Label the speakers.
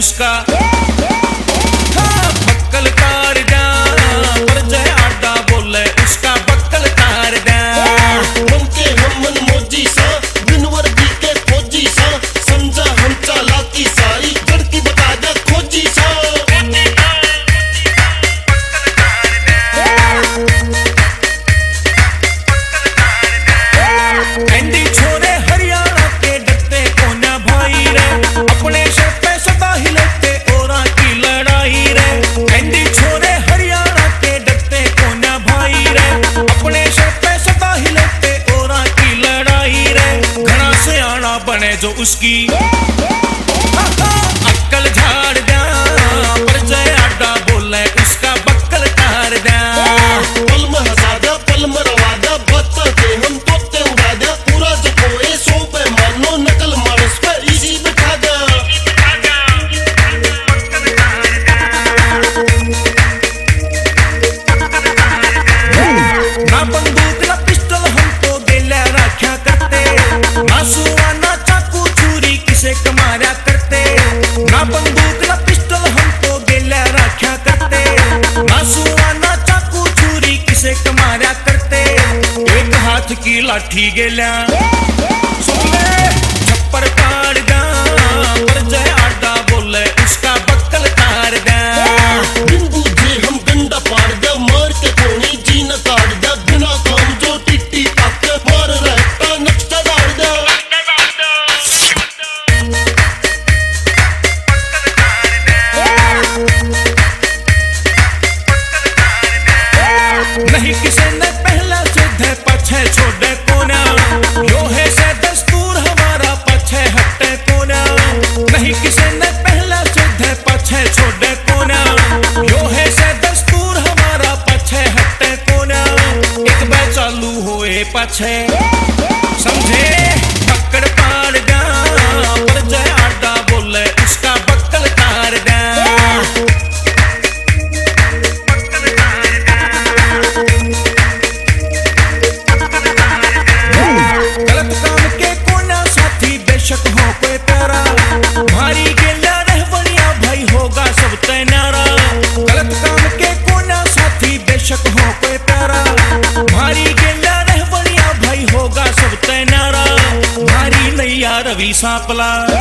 Speaker 1: उसका बक्कल तार जा पर जय आडा बोले उसका बक्कल तार जा।
Speaker 2: मन के हम मन मोजी सा बिनवर दी के खोजी सा समझा हम चालाकी सारी जड़ की बता दे खोजी सा।
Speaker 1: एंडी छोरे हरियाणा के डरते कोना भाई रे अपने सर पे सदा ही लेते औरा की लड़ाई रे। एंडी छोरे हरियाणा के डरते कोना भाई रे अपने सर पे सदा ही लेते औरा की लड़ाई रे। घना से आना बने जो उसकी अक्कल झाड़ जा पर जय आडा बोले उसका बक्कल तार जा।
Speaker 2: पल में हंसा दे पल में रवा दे बच्चा के हम तोते उड़ा दे पूरा जो कोई सो पे मानो नकल मारस पे इसी बिठा दे।
Speaker 1: ना बंदूक ना पिस्टल हमको दिले रखा करते ना सुआ ना चाकू छुरी किसे कमाया करते। ना बंदूक ना पिस्टल हमको दिले रखा करते ना सुआ ना चाकू छुरी किसे कमाया करते। एक हाथ की लाठी गेल्या सुन ले छप्पर पाड़ जा पर जय आडा बोले उसका बक्कल तार जा।
Speaker 2: बिंदु जे हम गंडा पाड़ दे मार के कोनी जी न काट दे बिना काम जो टिट्टी पाके मार रहता नक्शा डाल दे।
Speaker 1: नहीं किसी ने पहला सीधे पछे छोड़े कोना यो है से दस्तूर हमारा पछे हटे कोना। नहीं किसी ने पहला सीधे पछे छोड़े कोना यो है से दस्तूर हमारा पछे हटे कोना। एक बार चालू होए पछे समझे पकड़ पाड़ जा पर जय आडा बोले उसका बक्कल तार जा। गलत काम के कोना साथी बेशक हो कोई प्यारा भारी गेला रहवनिया भाई होगा सब तैनारा। गलत काम के कोना साथी बेशक हो कोई प्यारा भारी गेला रहवनिया भाई होगा सब तैनारा। भारी नैया रवि सांपला